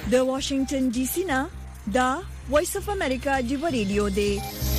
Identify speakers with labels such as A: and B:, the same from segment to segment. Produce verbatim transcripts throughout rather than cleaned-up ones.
A: د واشنگټن ډي سي نه دا وایس اف امریکا دی ریډیو دی.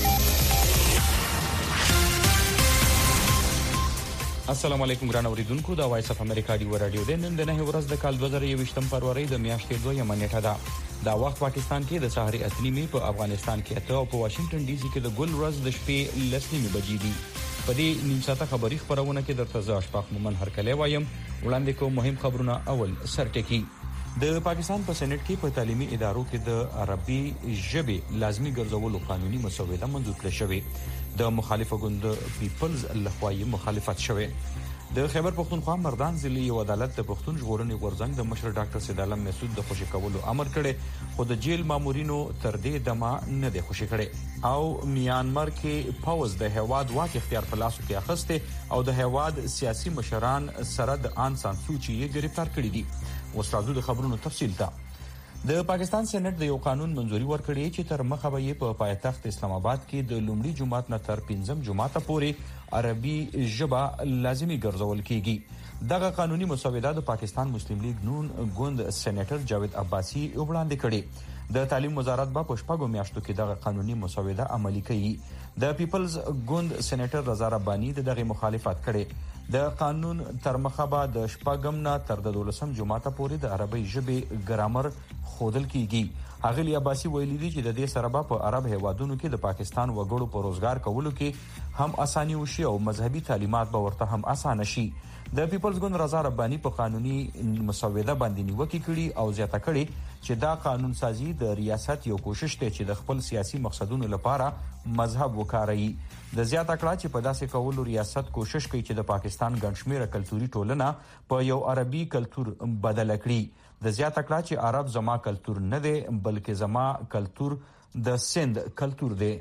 B: السلام علیکم ګران اوریدونکو، دا وایس اف امریکا دی ریډیو دی. نن د نه ورځ د کال دوه زره یوویشت فروری د میاشتې دویمه نیټه ده. دا وخت پاکستان کې د سحر اته نیمه، په افغانستان کې اته او په واشنگټن ډي سي کې د ګل ورځ د شپې لس نیمه بجې دي. په دې نیم ساعته خبري خبرونه کې درته زه اشفاق مومن هرکلی وایم. وړاندې کوم مهم خبرونه. اول سرټکی د پاکستان په سېنات کې په تعلیمي ادارو کې د عربي ژبې لازمي ګرځولو قانوني مسوده منظور کړل شوې. د مخالفه ګوند پیپلز لخوا یې مخالفت شوې. د خیبر پختونخوا مردان ضلع یو عدالت د پښتون ژغورنې غورځنګ د مشر ډاکټر سید عالم مسعود د خوشی کولو امر کړي، خو د جیل مامورینو تر دې دمه نه دی خوشی کړي. او میانمار کې پاوز د هواد واک اختیار په لاسو کې اخسته او د هواد سیاسي مشران سره د آن سان سوچي یې گرفتار کړي دي. وسرادو د خبرونو تفصیل ته. د پاکستان سېنات د یو قانون منځوري ورکړي چې تر مخه به په پایتخت اسلام آباد کې د لومړي جمعات نه تر پنځم جمعات پورې عربي ژبه لازمي ګرځول کیږي. دغه قانوني مسوده د پاکستان مسلم لیگ نون ګوند سېنیټر جاوید عباسی وړاندې کړي. د تعلیم وزارت به په شپږو میاشتو کې دغه قانوني مسوده عملي کړي. د پیپلز ګوند سېنیټر رضا رباني دغه مخالفت کړي. د قانون تر مخه به د شپږم نه تر د دولسم جمعات پورې د عربي ژبې ګرامر خودل کیږي. اغلی عباسی ویلي دي چې د دې سره به په عرب هیوادونو کې د پاکستان وګړو په روزګار کولو کې هم اساني وشي او مذهبي تعلیمات به ورته هم اسانه شي. د پیپلز ګوند رضا رباني په قانوني مسوده باندې نیوکه کړي او زیاته کړي چې دا قانون سازي د ریاست یو کوشش دی چې د خپل سیاسي مقصدونو لپاره مذهب وکاروي. د زیاته کړه چې په داسې کولو ریاست کوشش کوي چې د پاکستان ګڼشمېره کلتوري ټولنه په یو عربي کلتور بدل کړي. د زیاته کړه چې عرب زما کلتور نه دی بلکې زما کلتور د سند کلتور دی.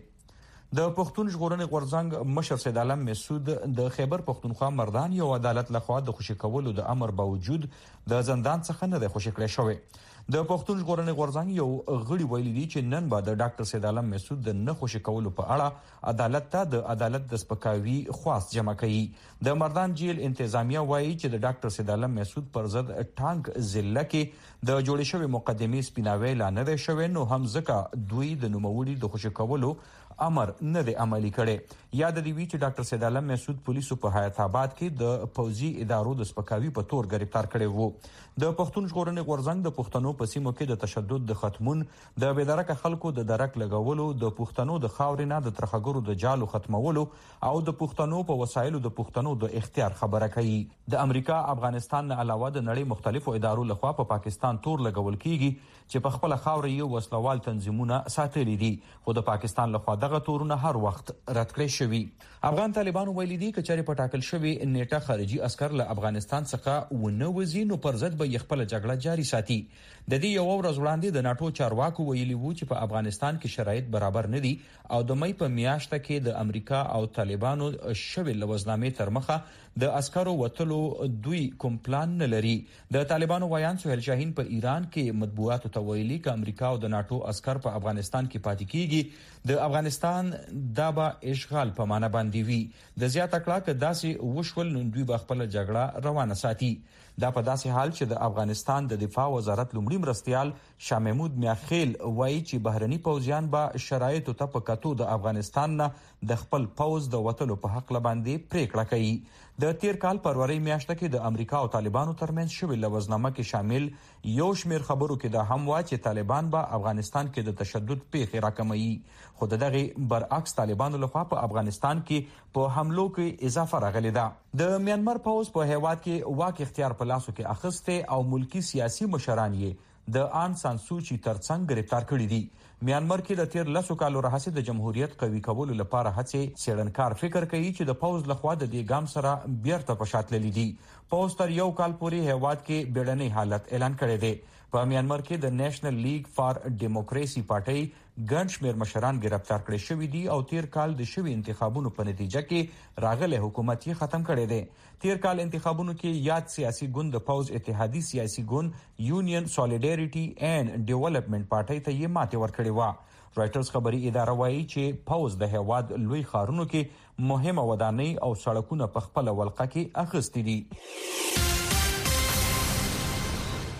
B: د پښتون ژغورنې غورځنګ مشر سید عالم مسعود د خیبر پختونخوا مردان یو عدالت لخوا د خوشی کولو د امر باوجود د زندان څخه نه د خوشی کړی شوی. د پښتون ژغورنې غورځنګ یو غړي ویلي دي چې نن به د ډاکټر سید عالم مسعود د نه خوشی کولو په اړه عدالت ته د عدالت د سپکاوي خواست جمع کړي. د مردان جیل انتظامیه وایي چې د ډاکټر سید عالم مسعود پر ضد ټانک ضلع کې د جوړې شوی مقدمې سپیناوی لا نه دی شوی، نو هم ځکه دوی د نوموړي د خوشی کولو امر نه دی عملی کړي. یاد دی وی چې ډاکټر سید عالم مسعود پولیسو په حیات آباد کې د پوځي ادارو د سپکاوي په تور گرفتار کړي وو. د پښتون ژغورنې غورځنګ د پښتنو په سیمو کې د تشدد د ختمون، د بېدرکه خلکو د درک لګولو، د پښتنو د خاورې نه د ترخګرو د جالو ختمولو او د پښتنو په وسایلو د پښتنو د اختیار خبره کوي. د امریکا، افغانستان نه علاوه د نړۍ مختلفو ادارو لخوا په پاکستان تور لګول کیږي چې په خپل خاورې یو وسلوال تنظیمونه ساتلي دي، خو د پاکستان لخوا دغه تورونه هر وخت رد کړی شوی. افغان طالبانو ویلي دي چې چېرې په ټاکل شوی نیټه خارجي عسكر له افغانستان څخه ونه وځي نو پر ضد به خپل جګړه جاري ساتي. د دې یو ورځ وړاندې د ناتو چارواکو ویلي وو چې په افغانستان کې شرایط برابر نه دي او د مې په میاشت کې د امریکا او طالبانو شوی لوزنامې تر مخه د عسکرو وټلو دوی کوم پلان نه لري. د طالبانو وایان سهیل شاهین په ایران کې مطبوعاتو ته ویلي چې امریکا او د ناتو عسكر په افغانستان کې پاتې کیږي، د افغانستان دابا اشغال په معنا باندې وی. د زیاته کړه چې داسې وشول نو دوی به خپل جګړه روانه ساتي. دا په داسې حال چې د افغانستان د دفاع وزارت لومړي مرستيال شاه محمود میاخیل وایي چې بهرني پوځیان به شرایطو ته په کتو د افغانستان نه د خپل پوځ د وټلو په حق باندې پریکړه کوي. د تیر کال فروری میاشت کې د امریکا او طالبانو ترمنځ شوی لوزنامه کې شامل یو شمیر خبرو کې د هم وا چې طالبان به افغانستان کې د تشدد پیښې راکموي، خو دغه برعکس طالبانو لخوا په افغانستان کې په حملو کې اضافه راغلی ده. د میانمار پوز په هیواد کې واک اختیار په لاسو کې اخسته او ملکی سیاسي مشران یې د آن سان سوچي ترڅنګ گرفتار کړي دي. میانمار کې د تیر لسو کالو راهیسې د جمهوریت قوي کولو لپاره هڅې څېړنکار فکر کوي چې د پوز لخوا د دې ګام سره بیرته په شاتللي دي. پوز تر یو کال پورې هیواد کې بیړنی حالت اعلان کړی دی. په میانمار کې د نېشنل لیگ فار ډیموکراسي پارټي ګڼ شمېر مشران گرفتار کړي شوي دي او تیر کال د شوي انتخابونو په نتیجه کې راغلی حکومت یې ختم کړی دی. تیر کال انتخابونو کې یاد سیاسي ګوند د پوز اتحادي سیاسي ګوند یونین سالیډریټي اینڈ ډیولپمنٹ پارټي ته یې ماتې ورکړې و. رائټرز خبري اداره وایي چې پوز د هیواد لوی ښارونو کې مهمه ودانۍ او سړکونه په خپل ولقه کې اخیستي دي.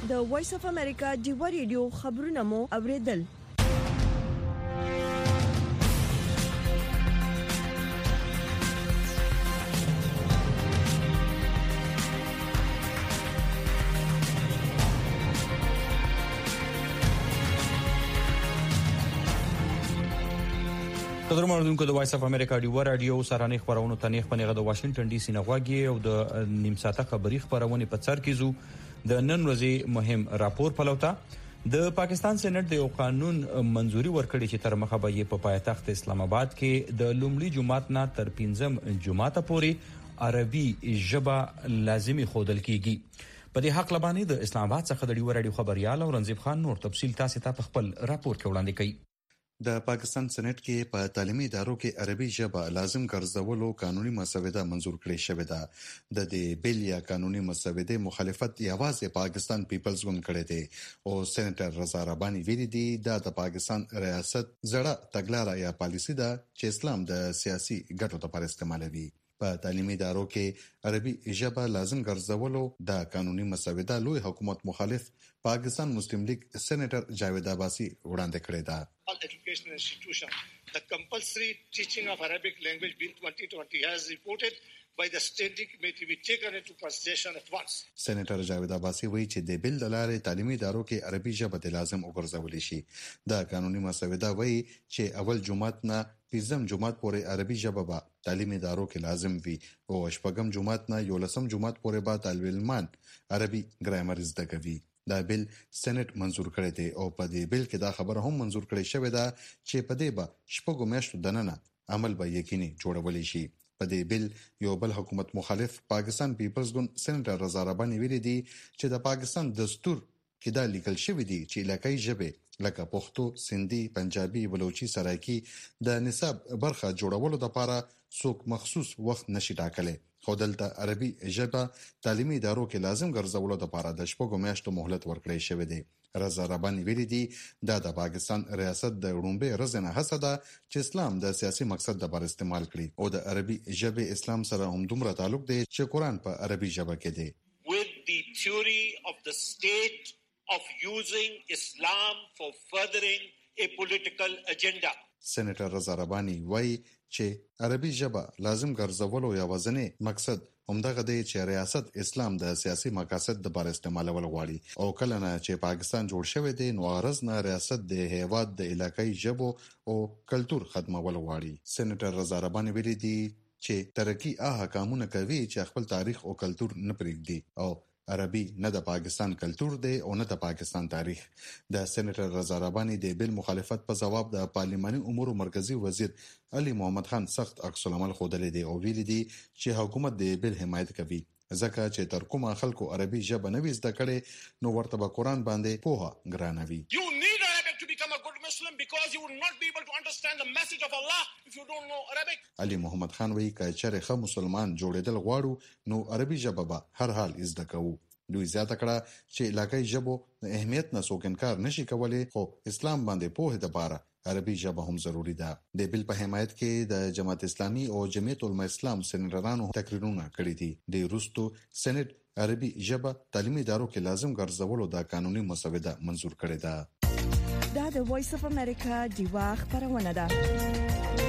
A: د وایس اف امریکا ډیوا ریډیو خبرونه مو اوریدل.
B: قدرمن اوریدونکو د وایس اف امریکا ډیوا رادیو سرانه خبرونه تنیخ پنیغه د واشنگټن ډي سي نغواګي او د نیم ساعته خبری خبرونه په سر کې زو د نن ورځې مهم راپور پلوتا. د پاکستان سېنات د یو قانون منځوري ورکړي چې تر مخه به په پایتخت اسلام آباد کې د لومړي جمعات نه تر پنځم جمعات پورې عربي ژبه لازمي خودل کیږي. په دې حق لبانې د اسلام آباد څخه د ډیوا رادیو خبريال او رنځيب خان نور تفصيل تاسو ته په خپل راپور کې وړاندې کوي.
C: د پاکستان سېنات کې په تعلیمي ادارو کې عربي ژبه لازم ګرځولو قانوني مسوده منزور کړې شوې ده. د دې بل یا قانوني مسوده مخالفت یوازې پاکستان پیپلز ګوند کړی دی او سېنیټر رضا رباني ویلي دی دا د پاکستان ریاست زړه تګلارې یا پالیسي ده چې اسلام د سیاسي ګټو لپاره استعمالوي. په تعلیمي ادارو کې عربي ژبه لازم ګرځولو د قانوني مسوده لوی حکومت مخالف پاکستان مسلم لیگ سېنیټر جاوید عباسي وړاندې کړی ده.
D: All educational institutions, the compulsory teaching of Arabic language bill twenty twenty has reported by the standing committee be taken into consideration at once.
C: سېنیټر جاوید عباسي وایي چې د بل د لارې تعلیمي ادارو کې عربي ژبه د لازم وګرځول شي. د قانوني مسوده وایي چې اول جمعات نه پنځم جمعات پورې عربي ژبه به تعلیمي ادارو کې لازم وي او شپږم جمعات نه یولسم جمعات پورې به طالب علمان عربي ګرامر زده کوي. دا بل سېنات منزور کړی دی او په دې بل کې دا خبره هم منزور کړی شوې ده چې په دې به شپږو میاشتو دننه عمل به یقیني جوړول شي. په دې بل یو بل حکومت مخالف پاکستان پیپلز ګوند سېنیټر رضا رباني ویلي دی چې د پاکستان دستور کې دا لیکل شوی دی چې علاقايي ژبې لکه پښتو، سندي، پنجابي، بلوچي، سرایکي د نصاب برخه جوړولو لپاره څوک مخصوص وخت نشي ټاکلی. خو دلته عربي ژبه تعلیمي ادارو کې لازم ګرځولو لپاره د شپږو میاشتو مهلت ورکړی شوی دی. رضا رباني ویلي دی دا د پاکستان ریاست د وړومبي رزنه هڅه ده چې اسلام د سیاسي مقصد لپاره استعمال کړي او د عربي ژبې اسلام سره هم دومره تعلق دی چې قرآن په عربي ژبه کې دی.
D: With the theory of the state of using Islam for furthering a political agenda.
C: سېنیټر رضا رباني وایي چې عربي ژبه لازم ګرځولو یوازینی مقصد همدغه دی چې ریاست اسلام د سیاسي مقاصد لپاره استعمالول غواړي او کله نه چې پاکستان جوړ شوی دی نو غرض نه ریاست د هیواد د علاقايي ژبو او کلچر ختمول غواړي. سېنیټر رضا رباني ویلي دی چې ترقی هغه کارونه کوي چې خپل تاریخ او کلچر نه پرېږدي او عربي نه د پاکستان کلچر دی او نه د پاکستان تاریخ. د سېنیټر رضا رباني د بل مخالفت په جواب د پارلماني امور مرکزی وزیر علي محمد خان سخت عکس العمل خوده دی او ویلي دی چې حکومت د بل حمایت کوي ځکه چې تر کومه خلکو عربي ژبه نه وزده کړي نو ورته به قرآن باندې پوهه ګرانوي.
D: You need Arabic to become a good Muslim because you will not be able to understand the message of Allah if you don't know Arabic.
C: علي محمد خان وایي چې چېرې مسلمان جوړېدل غواړو نو عربي ژبه به هر حال زده کوو. دوی زیاته کړه چې علاقايي ژبو د اهمیت نه څوک انکار نشي کولی خو اسلام باندې پوهه لپاره عربي ژبه هم ضروری ده. د بل په حمایت کې د جماعت اسلامي او جمعیت علماء اسلام سېنیټرانو تقریرونه کړي دي. د وروستو سېنیټ عربي ژبه تعلیمي ادارو کې لازم ګرځولو د قانوني مسوده منزور کړې ده.
A: دا د وایس اف امریکا ډیوا خبرونه ده.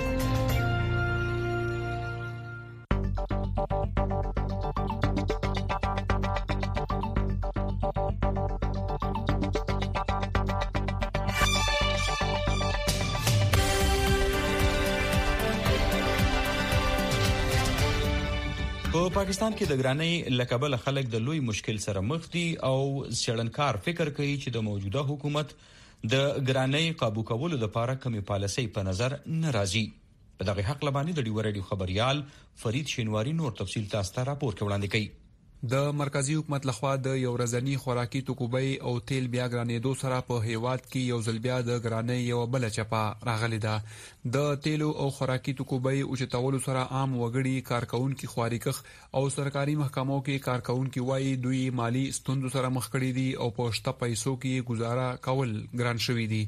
B: په پاکستان کې د ګرانۍ لکبل خلک د لوی مشکل سره مخ دي او څېړنکار فکر کوي چې د موجوده حکومت د ګرانۍ قابو کولو لپاره کومې پالیسۍ په نظر نه راځي. په دغه حق لبانې د ډیوا رادیو خبريال فرید شینواری نور تفصیل تاسو ته راپور کې وړاندې کوي.
E: د مرکزی حکومت لخوا د یو ورځنی خوراکي توکوبۍ او تیل بیا ګرانېدو سره په هیواد کې یو ځل بیا د ګرانۍ یو بل چپا راغلی ده. د تیلو او خوراکي توکوبۍ او چتولو سره عام وګړي کارکونکو خواریکخ او سرکاري محکمو کې کارکونکو وایي دوی مالی ستوندو سره مخ کړي دي او په شته پیسو کې گزاره کول ګران شوی دي.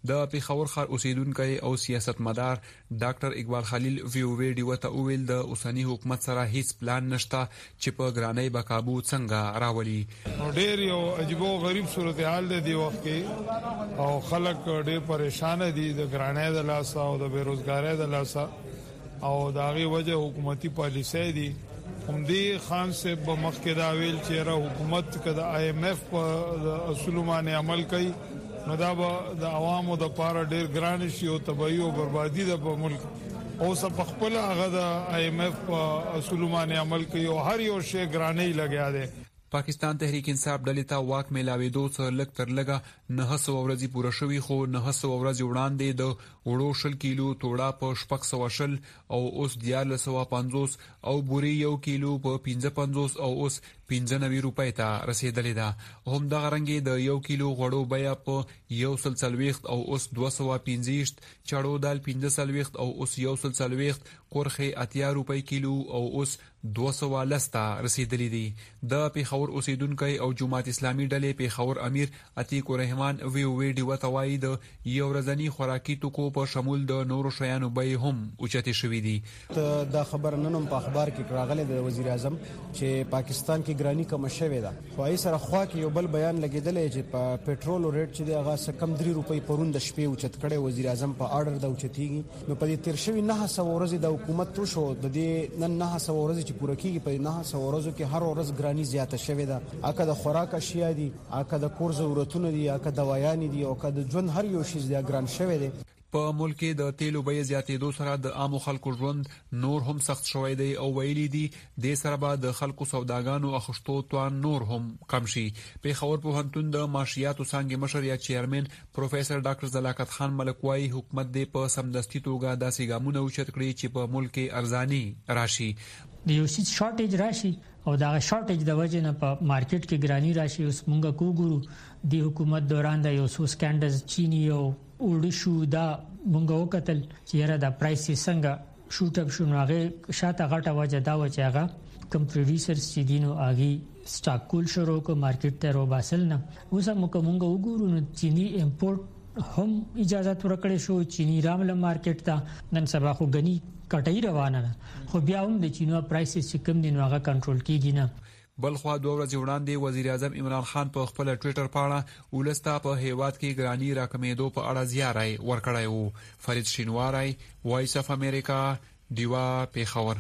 E: د پیښور ښار اوسیدونکو او سیاستمدار ډاکټر اقبال خلیل وی او وی ډی وته ویل د اوسنی حکومت سره هیڅ پلان نشته چې په ګرانۍ به قابو څنګه راولي.
F: ډېر یو عجیب او غریب صورتحال دی دی وخت کې او خلک ډېر پریشان دي د ګرانۍ د لاسه او د بیروزګارۍ د لاسه او داغي وجه حکومتي پالیسي دي. همدې خان صاحب په مخ کې دا ویل چې را حکومت کده آی ایم ایف په اصول باندې عمل کوي نو دا به د عوامو د پاره ډېر ګران شي او تباہي او بربادي د په ملک او څه په خپل هغه د آی ایم ایف په اصول باندې عمل کوي او هر یو شی ګرانۍ لګیا دی.
E: پاکستان تحریک انصاف ډلې ته واک ملاوېدو څخه لږ تر لږه نه سو ورځې پوره شوې خو نه سو ورځې وړاندې د وړو شل کیلو توړه په شپږ سوه شل او اوس دیارلس سوه پنځوس او بوري یو کیلو په پنځه پنځوس او اوس پنځه نوي روپۍ ته رسیدلې ده. هم دغه رنګې د یو کیلو غوړو بیه په یو سل څلوېښت او اوس دوه سوه پنځه چاړو دال پنځه څلوېښت او اوس یو سل څلوېښت قرخې اتیا روپۍ کیلو او اوس دوه سوه لس ته رسیدلې دي. د پیښور اوسیدونکو او جماعت اسلامي ډلې پیښور امیر عتیق الرحمن وی او وی ډی وته وایي د یو ورځنی خوراکي توکو په شمول د نورو شیانو بیې هم اوچتې شوې دي.
G: دا خبر نن په اخبار کې راغلی د وزیر اعظم چې پاکستان کې ګرانی کم شوې ده خو ای سره خوا کې یو بل بیان لګیدل چې په پېټرول ریټ چې هغه څه کم درې روپۍ پروند د شپې اوچت کړي وزیر اعظم په آرډر د اوچتېږي نو په دې تیر شوی نه سو ورځې د حکومت تو شو د دې نن نه سو ورځې چې پوره کیږي په نه سو ورځو کې هر ورځ ګرانی زیاته شوې ده. اکه د خوراک اشیاء دي اکه د کور ضرورتونه دي اکه دوایان دي او اکه د ژوند هر یو شی د ګران شوی دی.
E: په ملک کې د تیلو بیې زیاتېدو سره د عامو خلکو ژوند نور هم سخت شوی دی او ویلي دي د سره به د خلکو سوداګانو اخښتو توان نور هم کم شي. پیښور پوهنتون د معاشیاتو څانګې مشر یا چیرمن پروفیسور ډاکټر زلاکت خان ملک وايي حکومت د په سمدستي توګه داسې ګامونه اوچت کړي چې په ملک کې ارزاني راشي.
H: د یو څه شارټیج راشي او دا شارټیج د وجه نه په مارکیټ کې ګرانی راشي. اوس مونږ کوګورو د حکومت دوران د یو څو سکینډلز چینی او وړ شو دا مونږ وکتل چې یاره د پرایس څنګه شوټ اپ شو. هغه شاته غټه وجه دا و چې هغه کم پروډوسرز چې دینو اغي سٹاک کول شروع کو مارکیټ ته رو باسل نه. اوس موږ مونږ وګورو نو چینی امپورټ هم اجازه ورکړې شو. چینی رامل مارکیټ ته نن سبا خو غني کټای روانه ده خو بیا هم د چینو پرایس چې کم دي نو هغه کنټرول کیږي نه.
E: بل خو دوه ورځې وړاندې وزیر اعظم عمران خان په خپل ټوئیټر پاڼه ولستا په هیواد کې ګرانی راکمېدو په اړه زیارای ورکړای وو. فرید شینواری وایس اف امریکا دیوا پیښور.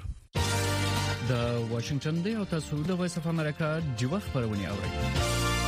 I: د واشنگټن دی او تاسو د وایس اف امریکا دیوا خبرونه اورئ.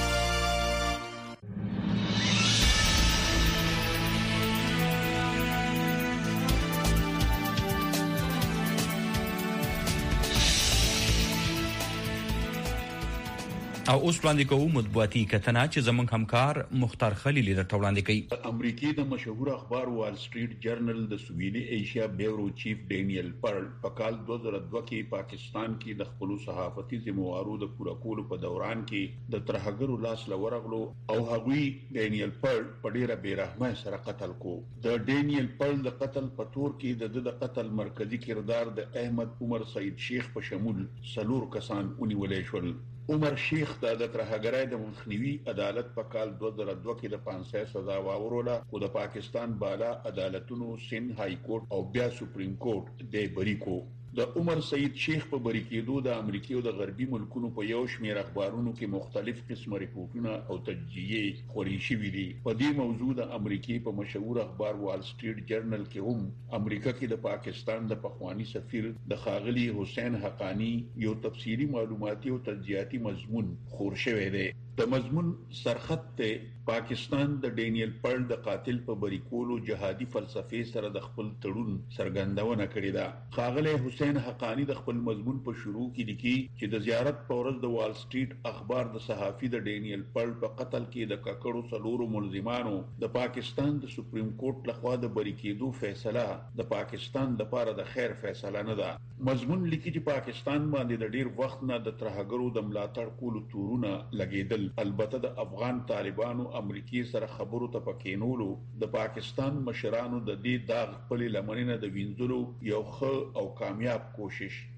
B: او اوس وړاندې کوو مطبوعاتي کتنه چې زمونږ همکار مختار خلیل درته وړاندې کوي.
J: امریکای د مشهور اخبار وال سټریټ جرنل د سویلي ایشیا بیورو چیف ډینیل پرل په کال دوه زره دوه کې پاکستان کې د خپل صحافتي ذمہوارو د پوره کولو په دوران کې د ترهګرو لاس لورغلو او هغوی ډینیل پرل په ډیره بیرحمه سره قتل کو. د ډینیل پرل د قتل په تور کې د د قتل مرکزی کردار د احمد عمر سعید شیخ په شمول سلور کسان ونیولې شول. عمر شیخ د ترهګرۍ د مخنیوي عدالت په کال دوه زره دوه کې د پانسه سزا واوروله خو د پاکستان بالا عدالتونو سند های کورټ او بیا سپریم کورټ د بری کو. د عمر سعید شیخ په بری کېدو د امریکای او د غربي ملکونو په یو شمېر اخبارونو کې مختلف قسمه ریپورتونه او تجزیې خوري شوي دي. په دې موضوع د امریکای په مشهور اخبار وال سټریټ جرنل کې هم امریکا کې د پاکستان د پخوانی سفیر د خاغلی حسین حقانی یو تفصیلی معلوماتي او تجزیاتي مضمون خور شوی دی. د مضمون سرخط ته پاکستان د ډینیل پرل د قاتل په بری کولو جهادي فلسفي سره د خپل تړون څرګندونه کړې ده. خاغلی حسین حقانی د خپل مضمون په شروع کې لیکي چې د زیارت په ورځ د وال سټریټ اخبار د صحافي د ډینیل پرل په قتل کې د ککړو څلورو ملزمانو د پاکستان د سپریم کورټ لخوا د بری کېدو فیصله د پاکستان لپاره د خیر فیصله نه ده. مضمون لیکي چې پاکستان باندې د ډیر وخت نه د ترهګرو د ملاتړ کولو تورونه لګیدل. البته د افغان طالبانو امریکای سره خبرو ته پکینولو د پاکستان مشرانو د دې داغ خپل لمنینه د وینځلو یو ښه او کامیاب کوشش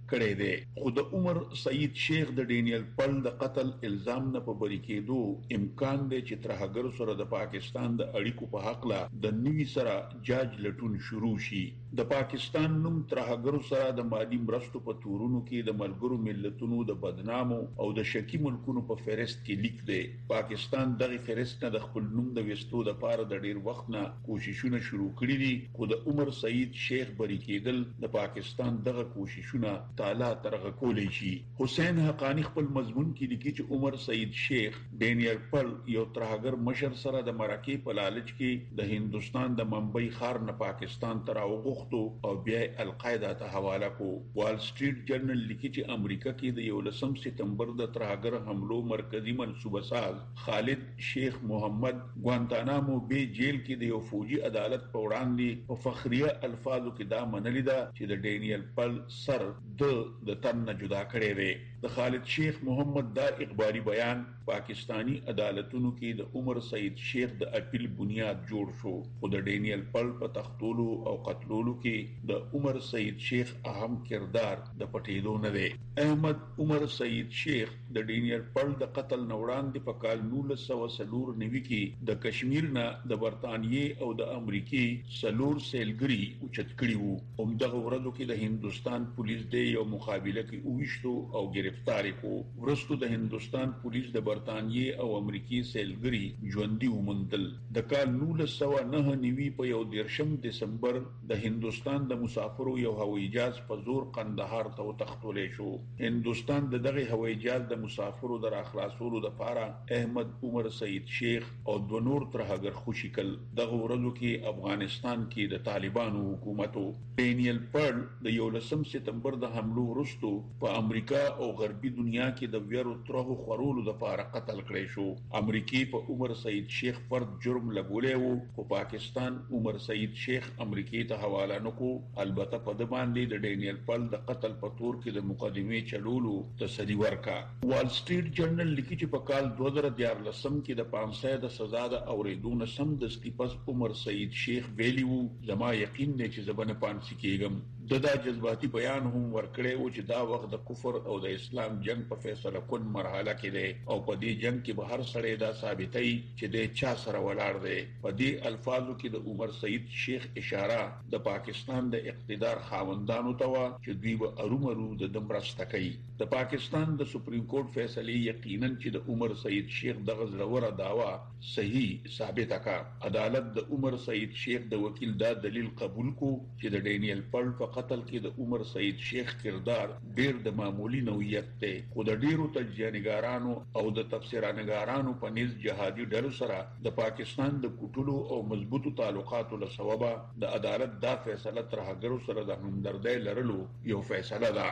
J: کړی دی. خو د عمر سعید شیخ د ډینیل پل د قتل الزام نه په بری کېدو امکان دی چې ترهګر سره د پاکستان د اړیکو په حق لا د نوي سره جاج لټون شروع شي. د پاکستان نوم ترهګر سره د مالی مرستو په تورونو کې د ملګرو ملتونو د بدنامو او د شکی ملکونو په فهرست کې لیک دی. پاکستان دغه فهرست نه د خپل نوم د وستو د پاره د ډیر وخت نه کوششونه شروع کړي دي. خو د عمر سعید شیخ بری کېدل د پاکستان دغه کوششونه تعالی ترغه کولی شي. حسین حقانی خپل مضمون کې لیکي چې عمر سعید شیخ ډینیل پل یو ترهګر مشر سره د مراکې په لالچ کې د هندستان د ممبئی ښار نه پاکستان ته راوغوښتو او بیا القاعده ته حواله کو. وال سټریټ جرنل لیکي چې امریکا کې د یولسم سپتمبر د ترهګر حملو مرکزی منصوبه ساز خالد شیخ محمد ګوانتانامو بے جیل کې د یو فوجي عدالت په وړاندې په فخریه الفاظو کې دا منلي ده چې د ډینیل پل سر د د تن نه جدا کړی دی. د خالد شیخ محمد دا اخباری بیان پاکستانی عدالتونو کې د عمر سعید شیخ د اپیل بنیاد جوړ شو. خو د ډینیل پل په تختولو او قتلولو کې د عمر سعید شیخ اهم کردار د پټېدو نه دی. احمد عمر سعید شیخ د ډینیل پل د قتل نه وړاندې په کال نولس سوه څلور نوي کې د کشمیر نه د برطانیې او د امریکې څلور سیلګري اوچت کړي وو. همدغه ورځو کې د هندستان پولیس د یو مقابله کې اوویشتو او گرفتار کو. ورستو د هندستان پولیس د برطانیې او امریکې سیلګري ژوندي وموندل. د کال نولس سوه نهه نوي په یو دیرشم دسمبر د هندستان د مسافرو یو هوایي جهاز په زور قندهار ته وتښتولی شو. هندستان د دغه هوایي جهاز د مسافرو د راخلاصولو لپاره احمد عمر سعید شیخ او دوه نور ترهګر خوشي کړل. دغه ورځو کې افغانستان کې د طالبانو حکومتو ډینیل پل د یولسم سپتمبر د حملو وروسته په امریکا او غربي دنیا کې د ویرو ترهو خورولو لپاره قتل کړی شو. امریکای په عمر سعید شیخ فرد جرم لګولې وو، خو پاکستان عمر سعید شیخ امریکای ته حواله نکو. البته په د باندې د ډینیل پل د قتل په تور کې د مقدمې چلولو تسلی ورکا. وال سټریټ جرنل لیکي چې په کال دوه زره دیارلسم کې د پانسۍ د سزا د اورېدو نه سمدستي پس عمر سعید شیخ ویلی وو زما یقین دی چې زه به نه پانسي کېږم. د دا جذباتي بیان هم ورکړی و چې دا وخت د کفر او د اسلام جنگ په فیصله کن مرحله کې دی او په دې جنگ کې به هر سړی دا ثابتوي چې د چا سره ولاړ دی. په دې الفاظو کې د عمر سعید شیخ اشاره د پاکستان د اقتدار خاوندانو ته و چې دوی به ارومرو د مرسته کوي. د پاکستان د سپریم کورټ فیصله یقینا چې د عمر سعید شیخ دغه زړوره داوا صحیح ثابته کا. عدالت د عمر سعید شیخ د وکیل دا دلیل قبول کو چې د ډینیل پل په قتل کې د عمر سعید شیخ کردار ډیر د معمولی نوعیت دی، خو د ډیرو تجزیه‌نګارانو او د تفسیرانګارانو په نس جهادي ډلو سره د پاکستان د کوټلو او مضبوطو تعلقاتو له سببه د عدالت دا فیصله ترهګرو سره د همدردۍ لرلو یو فیصله ده.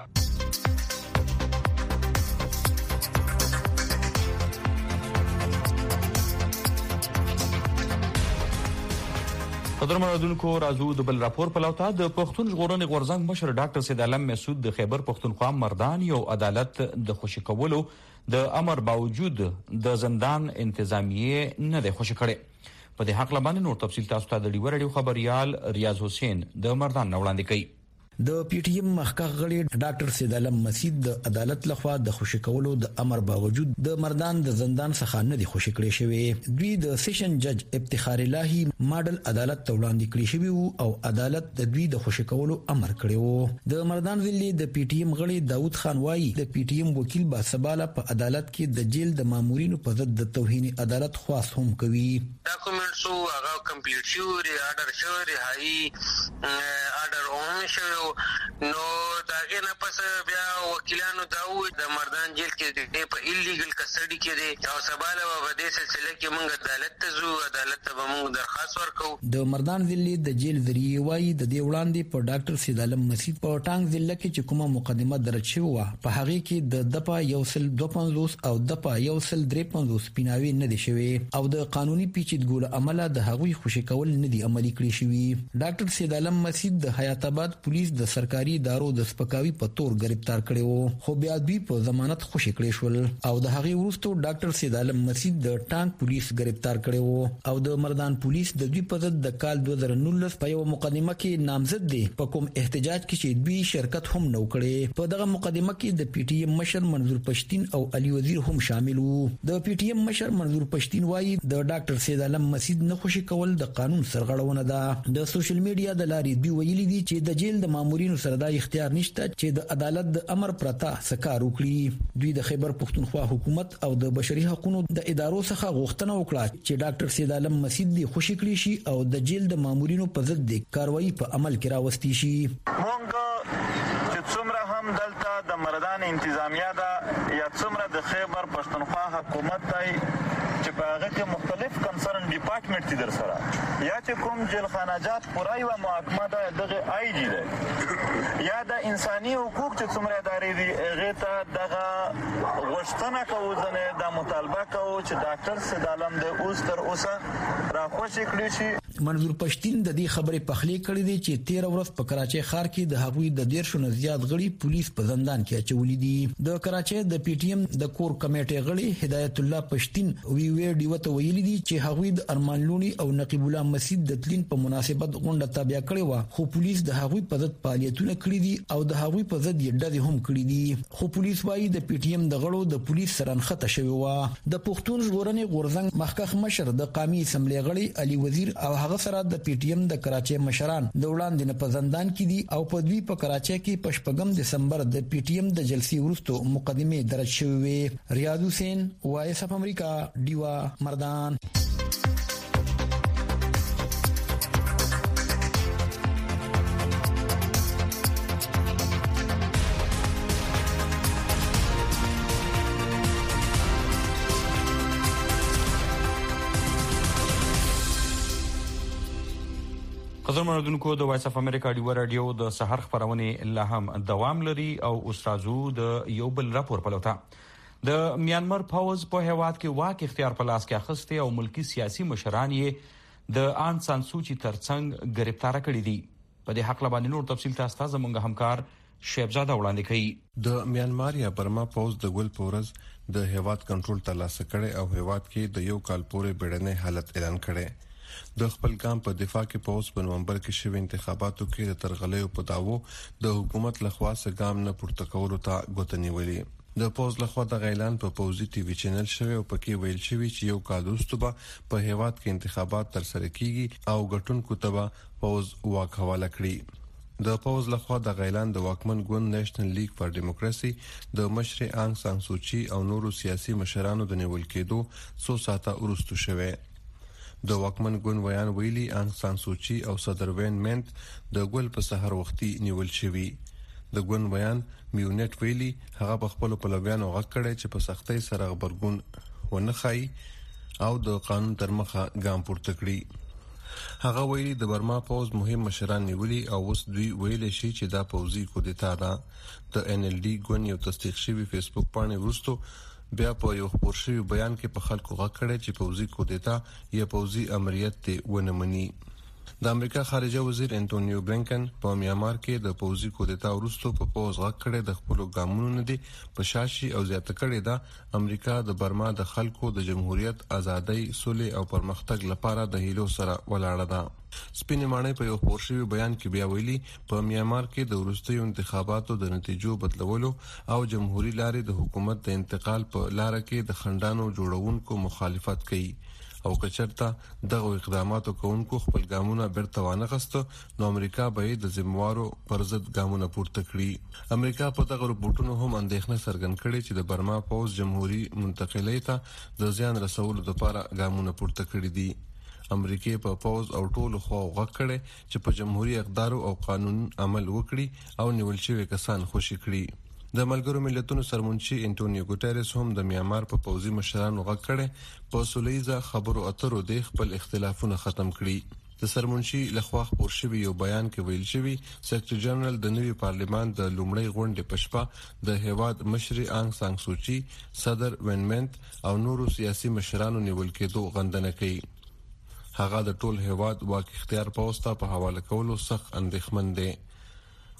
B: قدر مردونکو راځو د بل راپور په لوتا د پښتون ژغورنې غورځنګ مشر ډاکټر سید عالم مسعود د خیبر پښتونخوا مردان یو عدالت د خوشی کولو د امر باوجود د زندان انتظامیه نه د خوشی کړي. په دې حق لبانې نور تفصیل تاسو ته د ډیور رادیو خبريال ریاض حسین د مردان وړاندې کوي.
K: د پی ټی ایم مخکښ غړي ډاکټر سید عالم مسعود د عدالت لخوا د خوشی کولو د امر باوجود د مردان د زندان څخه نه دي خوشی کړي شوی. دوی د سیشن جج افتخار الهی ماډل عدالت ته وړاندې کړي شوی او عدالت د دوی د خوشی کولو امر کړی وو. د مردان ضلع د پی ټی ایم غړي داوود خان وایي د پی ټی ایم وکیل باسباله په عدالت کې د جیل د مامورینو په ضد د توهین عدالت خواست هم کوي.
L: ډاکومېنټ سو هغه کمپلیټ شو، ری آرډر شو، ریهایی آرډر اون شو. نو داګه نه پس بیا وکیلانو داو د مردان جیل کې د په ایلیګل کسټډي کې دي او سباله په دې سلسله کې موږ عدالت ته ځو، عدالت ته موږ درخواست ورکو. د مردان ضلع د جیل ذریعہ وایي د دې وړاندې په ډاکټر سید عالم مسعود په ټانګ ضلع کې چې کومه مقدمه درج شوې و په هغه کې د دپا یو سل دوه پنځوس او دپا یو سل درې پنځوس پیناوي نه دي شوې او د قانوني پیچیدګۍ عمله د هغوی خوشی کول نه دي عملي کړی شوی. ډاکټر سید عالم مسعود د حیات آباد پولیس
K: د سرکاري ادارو د سپکاوي په تور گرفتار کړي وو، خو بیا دوی په ضمانت خوشی کړي شول او د هغې وروسته ډاکټر سید عالم مسید د ټانک پولیس گرفتار کړي وو او د مردان پولیس د دوی په ضد د کال دوه زره نولس په یو مقدمه کې نامزد دي په کوم احتجاج کې چې دوی شرکت هم نو کړي. په دغه مقدمه کې د پی ټی ایم مشر منظور پښتين او علي وزیر هم شامل وو. د پی ټی ایم مشر منظور پښتين وایي د ډاکټر سید عالم مسید نه خوشی کول د قانون سرغړونه ده. د سوشل میډیا د لارې دوی ویلي دي چې د جیل د مامورینو سره دا اختیار نشته چې د عدالت د امر پرته سکار وکړي. دوی د خیبر پښتونخوا حکومت او د بشري حقوقو د ادارو څخه غوښتنه وکړه چې ډاکټر سید عالم مسید دی خوشی کړي شي او د جیل د مامورینو په ضد د کاروایی په عمل کې راوستي شي.
M: مونږ چې څومره هم دلته د مردان انتظامیه ده یا څومره د خیبر پښتونخوا حکومت دی چې په هغه کې مختلف کنسرن ډپارټمنټ دي در سره یا چې کوم جیل خانجات پوره یو محکمه ده دغه آی جی ده یا د انساني حقوق چې څومره ادارې دي هغه ته دغه غوښتنه کوو ځنه د مطالبه کوو چې ډاکټر سید عالم د اوس تر اوسه راخوشي کړی شي.
K: منظور پښتين د دې خبرې پخلی کړې دي چې تیر ورځ په کراچۍ ښار کې د هغوی د دیرشو نه زیات غړي پولیس په زندان کې اچولي دي. د کراچۍ د پی ټی ایم د کور کمیټې غړي هدایت الله پښتين وی وی ډیو ته ویلي دي چې هغوی د ارمان لونی او نقیب الله مسید د تلین په مناسبت غونډه تابع کړې و، خو پولیس د هغوی په ضد فعالیتونه کړی دي او د هغوی په ضد یې ډزې هم کړې دي. خو پولیس وايي د پی ټی ایم د غړو د پولیس سره نښته شوی و. د پښتون ژغورنې غورځنګ مخکښ مشر د قومي اسمبلی غړي علي وزیر او هغه سره د پی ټی ایم د کراچۍ مشران د وړاندې نه په زندان کې دي او په دوی په کراچۍ کې په شپږم دسمبر د پی ټی ایم د جلسې وروسته مقدمه درج شوې وې. ریاض حسین وایس اف امریکا دیوا مردان.
B: قدرمن اوریدونکو د وایس اف امریکا دی رادیو د سحر خبرونه لا هم دوام لري او استادو د یو بل راپور پلوتا. د میانمار پاوز په هواد کې واک اختیار په لاس کې اخسته او ملکی سیاسي مشران یې د آن سان سوچي ترڅنګ گرفتار کړي دي. په دې حق لبانې نور تفصیل تاسو ته زموږ همکار شیبزاده وړاندې کړي.
N: د میانمار یا برما پاوز د ګل پورز د هواد کنټرول ترلاسه کړي او هواد کې د یو کال پورې بیړنۍ حالت اعلان کړي. د خپل ګام په دفاع کې پاوز په نومبر کې شوی انتخاباتو کې د ترغلیو په داوو د حکومت لخوا څخه ګام نه پورته کولو ته غوښتنې ولې. د پاوز لخوا د غیلان په پاوزي ټي وي چینل شوی او پکې ویل شوی چې یو کال وروسته به په هیواد کې انتخابات ترسره کیږي او غټونکو ته پاوز واک حواله کړي. د پاوز لخوا د غیلان د واکمن ګوند نېشنل لیگ فار ډیموکراسي د مشر آنګ سان سوچي او نورو سیاسي مشرانو د نیول کېدو څو ساعته وروسته شوی. د واکمن ګوند ویان ویلي آنګ سان سوچي او صدر وین منت د ګل په سحر وختي نیول شوی. د ګوند ویان میونټ ویلي هغه په خپل پلویانو غږ کړی چې په سختۍ سره خبرګون ونه خای او د قانون تر مخه ګام پورته کړي. هغه ویلي د برما پاوز مهم مشران نیولي او اوس دوی ویل شي چې دا پوزي کودتا ده. د ان ال ډي ګوند یو تصدیق شوی فیسبوک باندې ورستو بیا په یو خبر شوی بیان کې په خلکو غږ کړی چې پوزي کودتا یا پوزي امریت ته ونه مني. د امریکا خارجه وزیر انټونیو بلینکن په میامار کې د پوزي کودتا ورستو په پوز غږ کړی د خپل ګامونو نه دي په شاشي او زیاته کړی دا امریکا د برما د خلکو د جمهوریت ازادۍ سولې او پرمختګ لپاره د هیلو سره ولاړه ده. سپینې ماڼۍ په یو خبر شوی بیان کې بیا ویلي په میامار کې د وروستیو انتخاباتو د نتیجو بدلولو او جمهوریت لارې د حکومت د انتقال په لار کې د خندانو جوړونکو مخالفت کوي او کچرته دغه اقداماتو کوونکو خپل ګامونه بیرته وانه غسته نو امریکا به د ذمہوارو پر ضد ګامونه پورته کړي. امریکا په دغه رپورټونو هم اندېښنه څرګند کړې چې د برما پوز جمهوریت منتقلۍ ته د زیان رسولو لپاره ګامونه پورته کړي دي. امریکای په پاوز او ټولو خو غږ کړي چې په جمهوریت اقدار او قانون عمل وکړي او نیول شوی کسان خوشی کړي. د ملګرو ملتونو سرمنشي انټونیو ګوتریس هم د میامار په پوزي مشرانو غږ کړي په سولېزه خبرو اترو د خپل اختلافونه ختم کړي. د سرمنشي لخوا خبر شوی یو بیان کې ویل شوی سیکریټری جنرال د نوي پارلیمان د لومړۍ غونډې پښپا د هیواد مشر آنګ سان سوچي صدر وین منت او نورو سیاسي مشرانو نیول کېدو غندنه کوي. هغه د ټول هیواد واک اختیار پوسټه په حواله کولو سخت اندېښمن دی.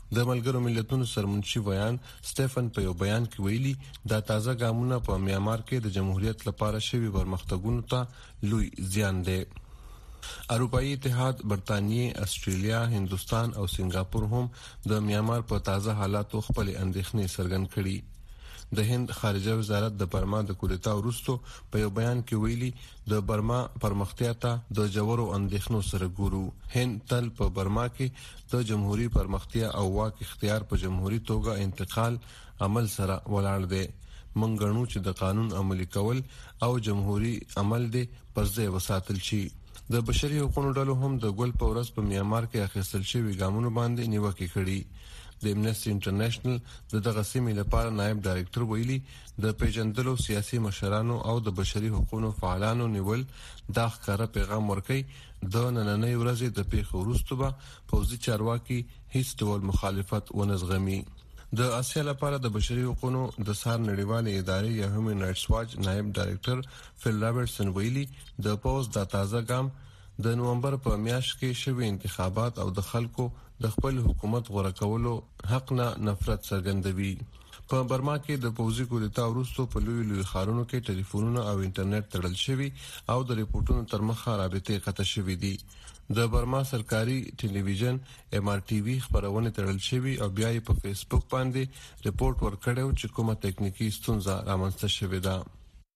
N: د ملګرو ملتونو سرمنشي ویان سټيفن په یو بیان کې ویلي دا تازه ګامونه په میانمار کې د جمهوریت لپاره شوي پرمختګونو ته لوی زیان دی. اروپאי اتحاد، برتانیې، استرالیا، هندستان او سنگاپور هم د میانمار په تازه حالاتو خپل اندېښنې څرګند کړي. د هند خارجه وزارت د برما د کودتا وروسته په یو بیان کې ویلي د برما پرمختیا ته د جوړو اندېښنو سره ګورو. هند تل په برما کې د جمهوریت پرمختیا او واک اختیار په جمهوریت توګه انتقال عمل سره ولاړ دی. موږ غواړو چې د قانون عملي کول او جمهوریت عمل دی پر ځای وساتل شي. د بشري حقوقو ډلو هم د ګل په ورځ په میانمار کې اخیستل شوی ګامونو باندې نیوکه کړې. د امنیسټي انټرنیشنل د دغه سیمې لپاره نائب ډایرکټر ویلي د پیژندلو سیاسي مشرانو او د بشري حقوقو فعالانو نیول دا ښکاره پیغام ورکوي د نننۍ ورځې د پیښو وروسته به پوځي چارواکي هیڅ ډول مخالفت ونه زغمي. د اسیا لپاره د بشري حقوقو د سار نړیوالې ادارې یا هیومن رائټس واچ نائب ډایرکټر فیل رابرټسن ویلي د پوز د تازه ګام د نومبر په میاشت کې شوی انتخابات او د خلکو د خپل حکومت غوړه کولو حق نه نفرت څرګندوي. په برما کې د پوځي کودتا وروسته په لوی لوی ښارونو کې ټلیفونونه او انټرنیټ تړل شوي او د ریپورتونو تر مخه رابطې قطع شوې دي. د برما سرکاري ټلویزیون ام آر ټي وي خبرونه تړل شوي او بیا یې په فیسبوک باندې ریپورت ورکړی چې کومه ټکنیکی ستونزه رامنځته شوې ده.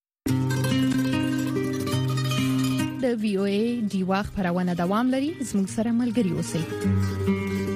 O: د وی او ای دی واخ خبرونه دوام لري. زموږ سره ملګري اوسئ.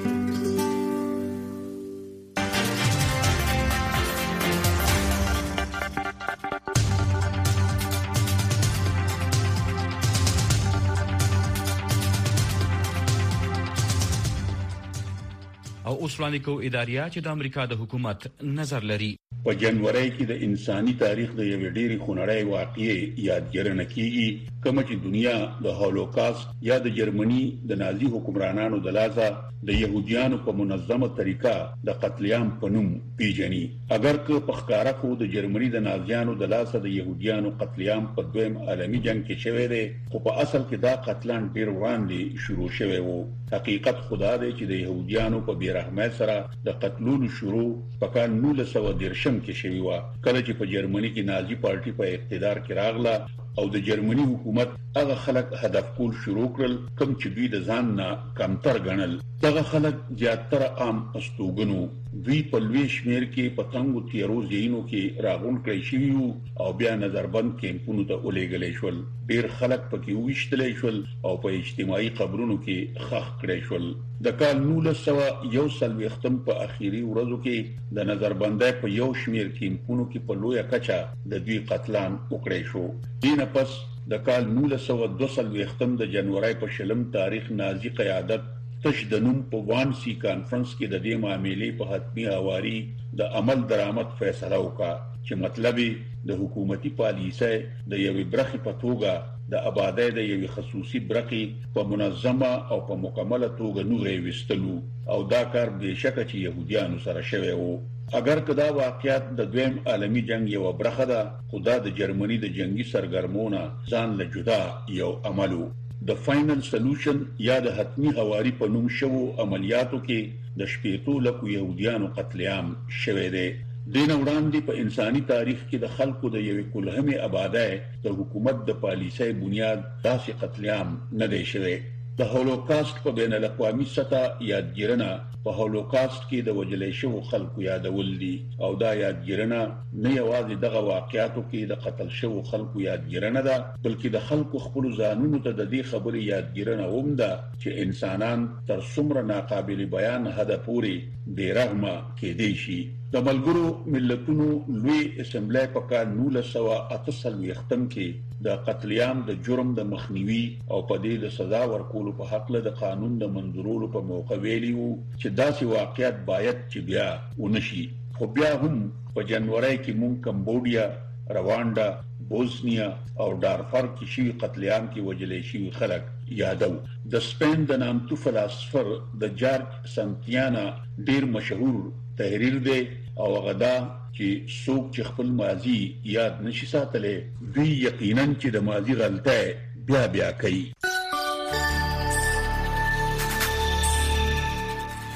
B: او اوس وړاندې کوو اداریه چې د امریکا د حکومت نظر لري.
J: په جنوري کې د انساني تاریخ د یو ډېری خونړۍ واقعې یادګارنه کیږي کوم چې دنیا د هولوکاست یا د جرمني د نازي حکمرانانو د لاسه د يهوديانو په منظمه طریقه د قتل عام په نوم پیژني. اگر که په ښکارا کو د جرمني د نازیانو د لاسه د يهوديانو قتل عام په دویم عالمي جنگ کې شوی دی، خو په اصل کې دا قتلان ډیر وړاندې شروع شوی وو. حقیقت خدا دی چې د يهوديانو په بیرحمۍ سره د قتلونو شروع په کال نولس سوه دېرشم کې شوی و، کله چې په جرمني کې نازي پارټي په اقتدار کې راغله او د جرمني حکومت هغه خلک هدف کول شروع کړل کوم چې دوی د ځان نه کمتر ګڼل. دغه خلک زیاتره عام استوګنو دوی په لوی شمیر کې پتنګو تیرو ځینو کې راغون کړی شي او بیا نظربند کیمپونو ته ولېږل شول. ډیر خلک پکې وښتل شول او په اجتماعي قبرونو کې خښ کړی شول. د کال نولس سوه یو څلوېښتم په اخیری ورځو کې د نظربندۍ په یو شمیر کیمپونو کې په لویه کچه د دوی قتلان وکړی شو. دینه پس د کال نولس سوه دوه څلوېښتم د جنوري په شلم تاریخ نازي قیادت تش د نوم په وانسی کانفرنس کې د دې معاملې په حتمی اواري د عمل درآمد فیصله وکړه چې مطلب د حکومتي پالیسۍ د یوې برخې په توګه د آبادۍ د یوې خصوصي برخې په منظمه او په مکمله توګه نوغې وستلو او دا کار بېشکه چې يهوديانو سره شوی وو. اگر که دا واقعیت د دویم عالمي جنگ یو برخه ده، خو دا د جرمني د جنگي سرګرمونه ځان له جدا یو عملو. د فاینل سولوشن یا د حتمی حواری په نوم شوو عملیاتو کې د شپېتو لکو يهوديانو قتل عام شوی دی. دین وړاندې په انساني تاریخ کې د خلکو د یوې کلهمې آبادۍ د حکومت د پالیسۍ بنیاد داسې قتل عام نه دی شوی. د هولوکاست په بین الاقوامي سطح یادګیرنه په هولوکاست کې د وجلې شوو خلکو یادول دي او دا یادګیرنه نه یوازې دغه واقعاتو کې د قتل شوو خلکو یادګیرنه ده، بلکې د خلکو خپل ځانونو ته د دې خبرې یادګیرنه هم ده چې انسانان تر څومره ناقابل بیان حد پورې بیرحمه کېدی شي. د ملګرو ملتونو لوی اسمبلی په کال نولس سوه اته څلوېښتم کې د قتل عام د جرم د مخنیوي او په دې د سزا ورکولو په حق له د قانون د منظورولو په موقع ویلي وو چې داسې واقعیت باید چې بیا ونشي. خو بیا هم په جنوري کې مونږ کمبودیا، رواندا، بوسنیا او دارفور کې شوي قتل عام کې وجلې شوي خلک یادو. د سپین د نامتو فلسفر د جارج سانتیانا ډیر مشهور تحریر دی او هغه دا چې څوک چې خپل ماضي یاد نشي ساتلی دوی یقینا چې د ماضي غلطۍ بیا بیا کوي.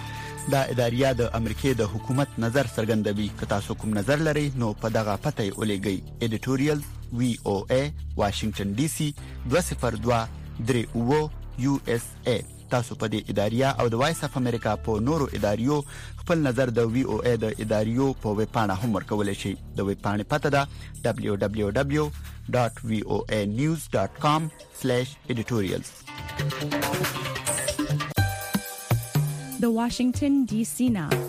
P: دا اداریه د امریکای د حکومت نظر څرګندوي. که تاسو کوم نظر لرئ نو په دغه پته یې ولېږئ. editorial وی او ای واشنگټن ډي سي دوه صفر دوه درې اوه یو اس ای. تاسو په دې اداریه او د وایس اف امریکا په نورو اداریو خپل نظر د وی او ای د اداریو په ویب پاڼه هم ورکولای شئ. د ویب پاڼې پته ده دبليو دبليو دبليو ډاټ وی او ای نیوز ډاټ کام سلیش editorials.
Q: The Washington, D C now.